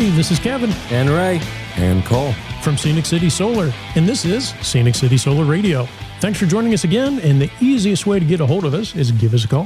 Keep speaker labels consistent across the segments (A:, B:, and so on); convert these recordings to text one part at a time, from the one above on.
A: Hey, this is Kevin.
B: And Ray.
C: And Cole.
A: From Scenic City Solar. And this is Scenic City Solar Radio. Thanks for joining us again. And the easiest way to get a hold of us is give us a call.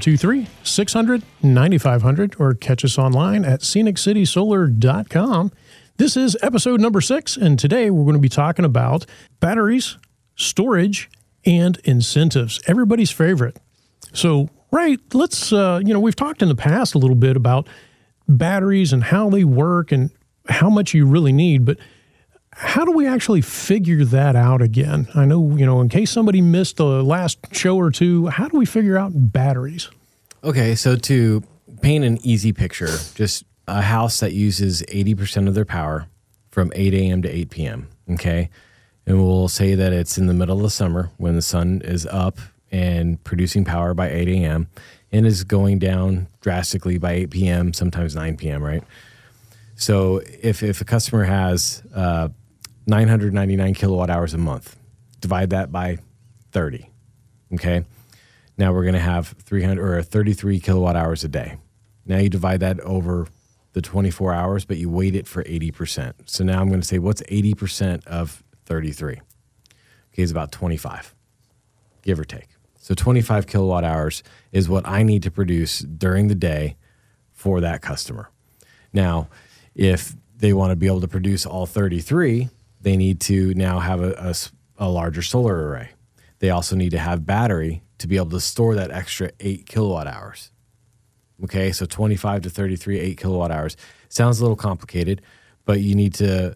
A: 423-600-9500 or catch us online at sceniccitysolar.com. This is episode number 6. And today we're going to be talking about batteries, storage, and incentives. Everybody's favorite. So, Ray, let's, we've talked in the past a little bit about batteries and how they work and how much you really need, but how do we actually figure that out again? I know, in case somebody missed the last show or two, how do we figure out batteries?
B: Okay, so to paint an easy picture, just a house that uses 80% of their power from 8 a.m. to 8 p.m., okay? And we'll say that it's in the middle of the summer when the sun is up and producing power by 8 a.m. and is going down drastically by 8 p.m., sometimes 9 p.m., right? So if a customer has 999 kilowatt hours a month, divide that by 30, okay? Now we're going to have 33 kilowatt hours a day. Now you divide that over the 24 hours, but you weight it for 80%. So now I'm going to say, what's 80% of 33? Okay, it's about 25, give or take. So 25 kilowatt hours is what I need to produce during the day for that customer. Now, if they want to be able to produce all 33, they need to now have a larger solar array. They also need to have battery to be able to store that extra 8 kilowatt hours. Okay, so 25 to 33, 8 kilowatt hours. Sounds a little complicated, but you need to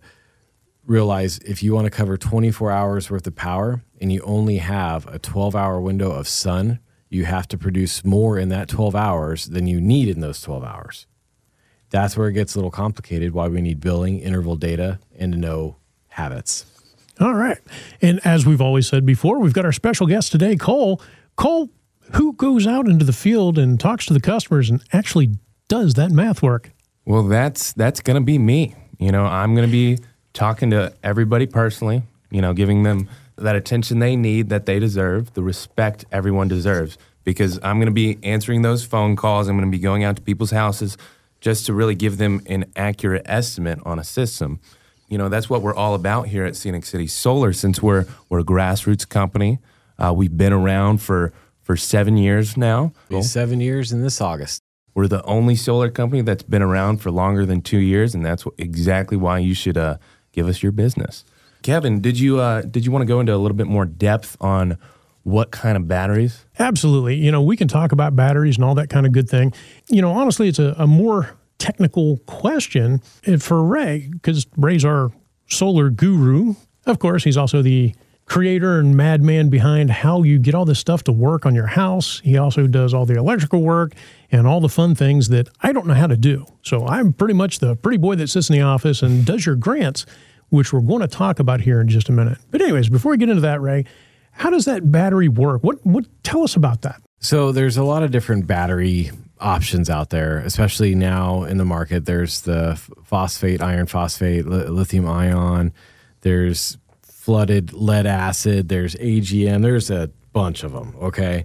B: realize if you want to cover 24 hours worth of power and you only have a 12-hour window of sun, you have to produce more in that 12 hours than you need in those 12 hours. That's where it gets a little complicated, why we need billing, interval data, and to know habits.
A: All right. And as we've always said before, we've got our special guest today, Cole. Cole, who goes out into the field and talks to the customers and actually does that math work?
C: Well, that's going to be me. I'm going to be talking to everybody personally, giving them that attention they need, that they deserve, the respect everyone deserves, because I'm going to be answering those phone calls. I'm going to be going out to people's houses just to really give them an accurate estimate on a system. That's what we're all about here at Scenic City Solar. Since we're a grassroots company, we've been around for 7 years now.
B: It'll be 7 years in this August.
C: We're the only solar company that's been around for longer than 2 years, and that's exactly why you should give us your business. Kevin, did you want to go into a little bit more depth on what kind of batteries?
A: Absolutely. We can talk about batteries and all that kind of good thing. Honestly, it's a more technical question for Ray, because Ray's our solar guru. Of course, he's also the creator and madman behind how you get all this stuff to work on your house. He also does all the electrical work and all the fun things that I don't know how to do. So I'm pretty much the pretty boy that sits in the office and does your grants, which we're going to talk about here in just a minute. But anyways, before we get into that, Ray, how does that battery work? What tell us about that?
B: So there's a lot of different battery options out there, especially now in the market. There's the phosphate, iron phosphate, lithium ion. There's flooded lead acid. There's AGM. There's a bunch of them. Okay,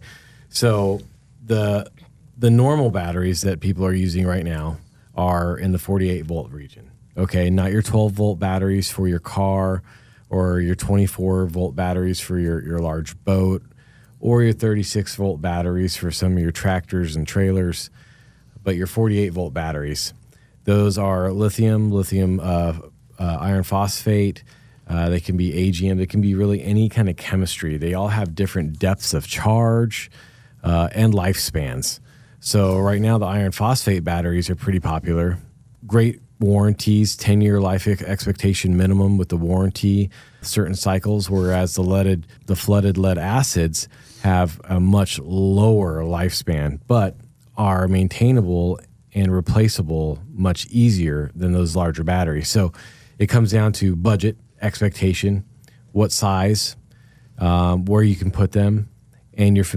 B: so the normal batteries that people are using right now are in the 48 volt region. Okay, not your 12 volt batteries for your car, or your 24 volt batteries for your large boat, or your 36 volt batteries for some of your tractors and trailers, but your 48 volt batteries. Those are lithium iron phosphate. They can be AGM. They can be really any kind of chemistry. They all have different depths of charge and lifespans. So right now, the iron phosphate batteries are pretty popular. Great warranties, 10-year life expectation minimum with the warranty, certain cycles, whereas the flooded lead acids have a much lower lifespan, but are maintainable and replaceable much easier than those larger batteries. So it comes down to budget, expectation, what size, where you can put them, and your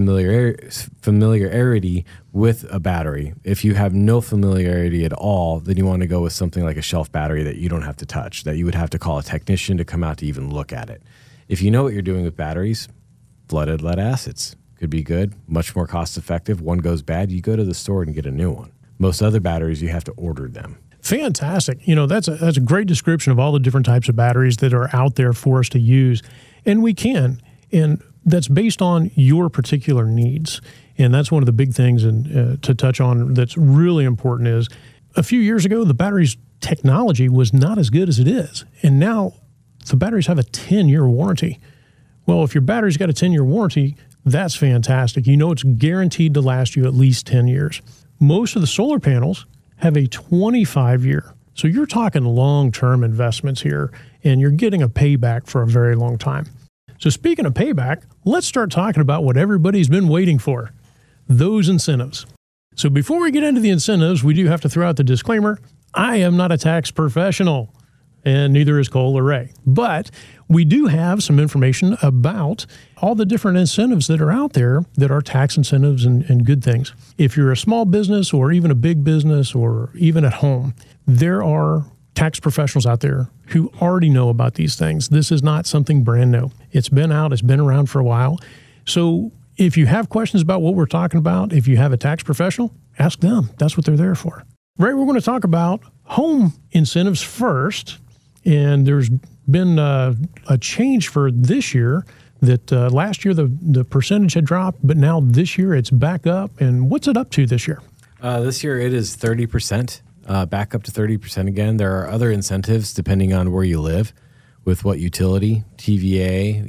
B: familiarity with a battery. If you have no familiarity at all, then you want to go with something like a shelf battery that you don't have to touch, that you would have to call a technician to come out to even look at it. If you know what you're doing with batteries, flooded lead acids could be good, much more cost effective. One goes bad, you go to the store and get a new one. Most other batteries, you have to order them.
A: Fantastic. That's a great description of all the different types of batteries that are out there for us to use. And we can. And that's based on your particular needs. And that's one of the big things to touch on that's really important is a few years ago, the battery's technology was not as good as it is. And now the batteries have a 10-year warranty. Well, if your battery's got a 10-year warranty, that's fantastic. It's guaranteed to last you at least 10 years. Most of the solar panels have a 25-year. So you're talking long-term investments here, and you're getting a payback for a very long time. So speaking of payback, let's start talking about what everybody's been waiting for, those incentives. So before we get into the incentives, we do have to throw out the disclaimer. I am not a tax professional, and neither is Cole or Ray. But we do have some information about all the different incentives that are out there that are tax incentives and good things. If you're a small business or even a big business or even at home, there are tax professionals out there who already know about these things. This is not something brand new. It's been out. It's been around for a while. So if you have questions about what we're talking about, if you have a tax professional, ask them. That's what they're there for. Ray, we're going to talk about home incentives first. And there's been a change for this year that last year the percentage had dropped, but now this year it's back up. And what's it up to this year?
B: This year it is 30%, back up to 30% again. There are other incentives depending on where you live with what utility, TVA,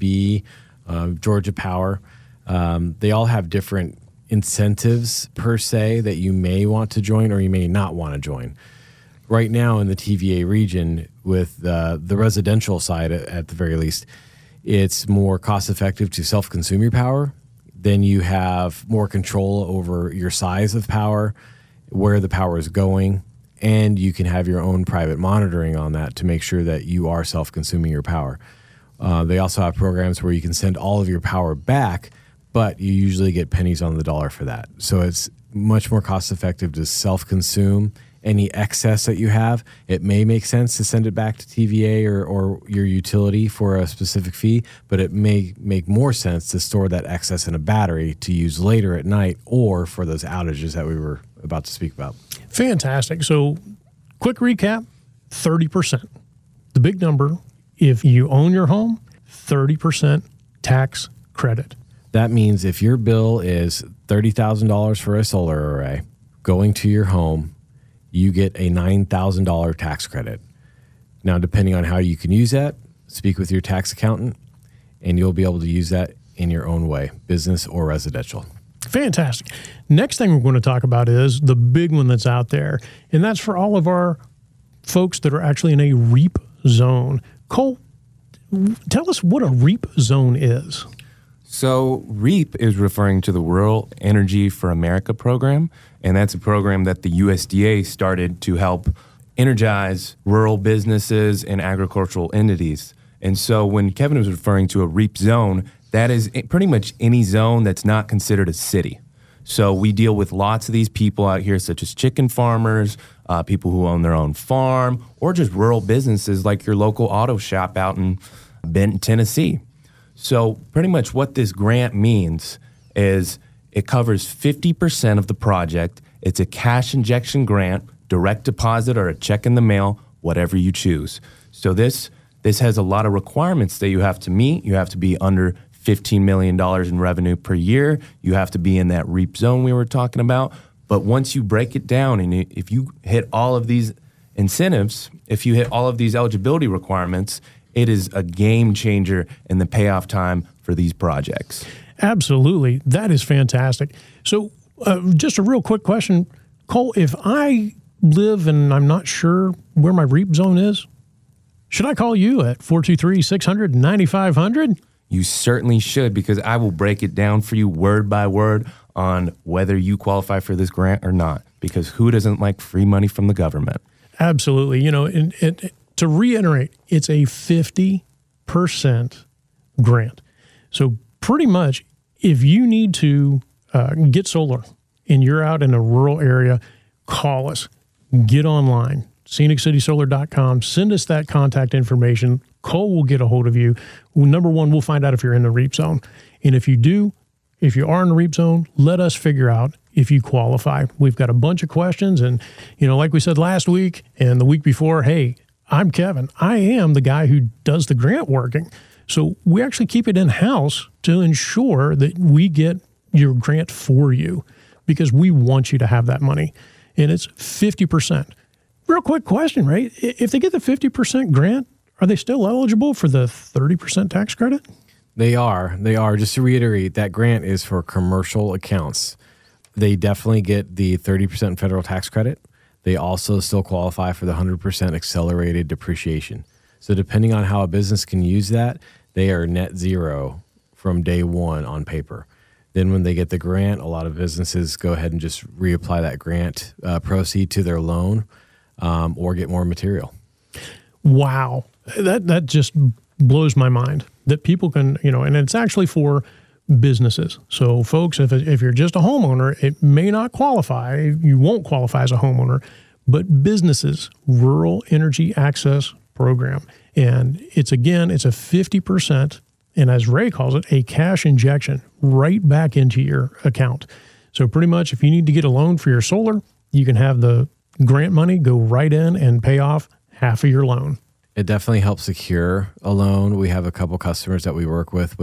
B: EPB, Georgia Power. They all have different incentives per se that you may want to join or you may not want to join. Right now in the TVA region with the residential side at the very least, it's more cost effective to self-consume your power. Then you have more control over your size of power, where the power is going, and you can have your own private monitoring on that to make sure that you are self-consuming your power. They also have programs where you can send all of your power back, but you usually get pennies on the dollar for that. So it's much more cost effective to self-consume any excess that you have. It may make sense to send it back to TVA or your utility for a specific fee, but it may make more sense to store that excess in a battery to use later at night or for those outages that we were about to speak about.
A: Fantastic. So quick recap, 30%. The big number, if you own your home, 30% tax credit.
B: That means if your bill is $30,000 for a solar array going to your home, you get a $9,000 tax credit. Now, depending on how you can use that, speak with your tax accountant, and you'll be able to use that in your own way, business or residential.
A: Fantastic. Next thing we're going to talk about is the big one that's out there, and that's for all of our folks that are actually in a REAP zone. Cole, tell us what a REAP zone is.
C: So REAP is referring to the Rural Energy for America program, and that's a program that the USDA started to help energize rural businesses and agricultural entities. And so when Kevin was referring to a REAP zone, that is pretty much any zone that's not considered a city. So we deal with lots of these people out here, such as chicken farmers, people who own their own farm, or just rural businesses like your local auto shop out in Benton, Tennessee. So pretty much what this grant means is it covers 50% of the project. It's a cash injection grant, direct deposit or a check in the mail, whatever you choose. So this has a lot of requirements that you have to meet. You have to be under $15 million in revenue per year. You have to be in that REAP zone we were talking about. But once you break it down and if you hit all of these incentives, if you hit all of these eligibility requirements, it is a game changer in the payoff time for these projects.
A: Absolutely. That is fantastic. So just a real quick question. Cole, if I live and I'm not sure where my REAP zone is, should I call you at 423-600-9500?
C: You certainly should, because I will break it down for you word by word on whether you qualify for this grant or not, because who doesn't like free money from the government?
A: Absolutely. To reiterate, it's a 50% grant. So pretty much if you need to get solar and you're out in a rural area, call us, get online, sceniccitysolar.com, send us that contact information. Cole will get a hold of you. Number one, we'll find out if you're in the REAP zone. And if you are in the REAP zone, let us figure out if you qualify. We've got a bunch of questions. And, like we said last week and the week before, hey, I'm Kevin. I am the guy who does the grant working. So we actually keep it in-house to ensure that we get your grant for you because we want you to have that money. And it's 50%. Real quick question, right? If they get the 50% grant, are they still eligible for the 30% tax credit?
B: They are. Just to reiterate, that grant is for commercial accounts. They definitely get the 30% federal tax credit. They also still qualify for the 100% accelerated depreciation. So depending on how a business can use that, they are net zero from day one on paper. Then when they get the grant, a lot of businesses go ahead and just reapply that grant proceed to their loan or get more material.
A: Wow. That just blows my mind that people can, and it's actually for businesses. So folks, if you're just a homeowner, it may not qualify. You won't qualify as a homeowner, but businesses, Rural Energy Access Program. And it's a 50%, and as Ray calls it, a cash injection right back into your account. So pretty much if you need to get a loan for your solar, you can have the grant money go right in and pay off half of your loan.
B: It definitely helps secure a loan. We have a couple customers that we work with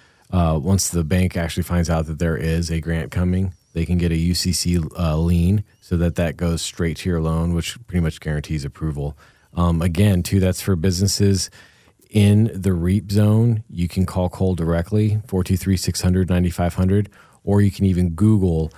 B: once the bank actually finds out that there is a grant coming, they can get a UCC lien so that goes straight to your loan, which pretty much guarantees approval. Again, too, that's for businesses in the REAP zone. You can call Cole directly, 423-600-9500, or you can even Google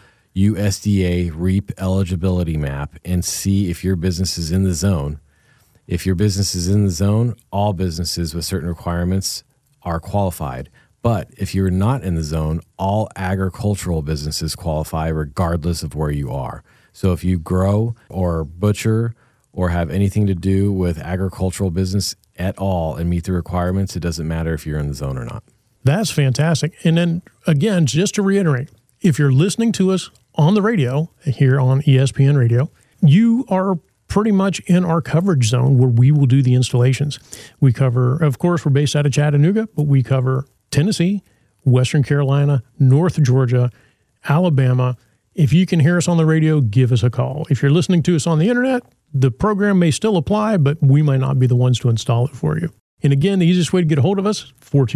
B: USDA REAP eligibility map and see if your business is in the zone. If your business is in the zone, all businesses with certain requirements are qualified. But if you're not in the zone, all agricultural businesses qualify regardless of where you are. So if you grow or butcher or have anything to do with agricultural business at all and meet the requirements, it doesn't matter if you're in the zone or not.
A: That's fantastic. And then again, just to reiterate, if you're listening to us on the radio here on ESPN Radio, you are pretty much in our coverage zone where we will do the installations. We cover, of course, we're based out of Chattanooga, but we cover Tennessee, Western Carolina, North Georgia, Alabama. If you can hear us on the radio, give us a call. If you're listening to us on the internet, the program may still apply, but we might not be the ones to install it for you. And again, the easiest way to get a hold of us,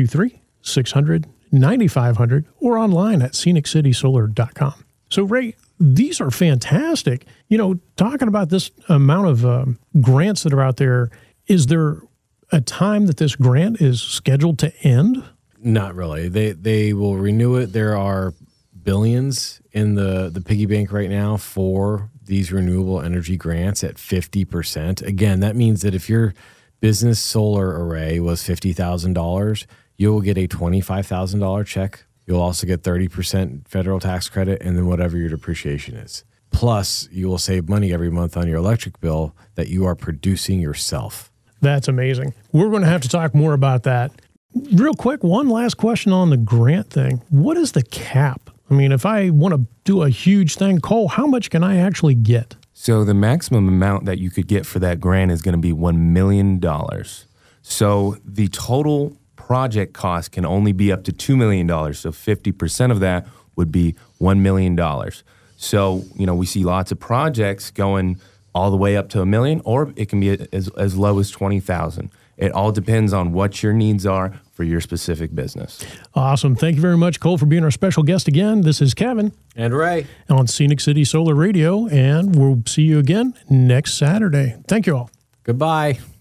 A: 423-600-9500 or online at sceniccitisolar.com. So Ray, these are fantastic. Talking about this amount of grants that are out there, is there a time that this grant is scheduled to end?
B: Not really. They will renew it. There are billions in the piggy bank right now for these renewable energy grants at 50%. Again, that means that if your business solar array was $50,000, you will get a $25,000 check. You'll also get 30% federal tax credit and then whatever your depreciation is. Plus, you will save money every month on your electric bill that you are producing yourself.
A: That's amazing. We're going to have to talk more about that. Real quick, one last question on the grant thing. What is the cap? I mean, if I want to do a huge thing, Cole, how much can I actually get?
C: So the maximum amount that you could get for that grant is going to be $1 million. So the total project cost can only be up to $2 million. So 50% of that would be $1 million. So, we see lots of projects going all the way up to $1 million, or it can be as low as $20,000. It all depends on what your needs are for your specific business.
A: Awesome. Thank you very much, Cole, for being our special guest again. This is Kevin.
B: And Ray.
A: On Scenic City Solar Radio, and we'll see you again next Saturday. Thank you all.
B: Goodbye.